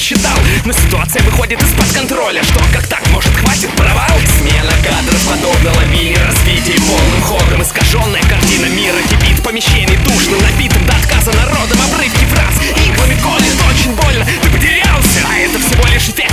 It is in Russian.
рассчитал, но ситуация выходит из-под контроля. Что, как так, может, хватит провал? Смена кадров подобна лавине развитий полным ходом. Искаженная картина мира кипит, помещений душным, набитым до отказа народом. Обрывки фраз, иглами колет очень больно. Ты потерялся, а это всего лишь эффект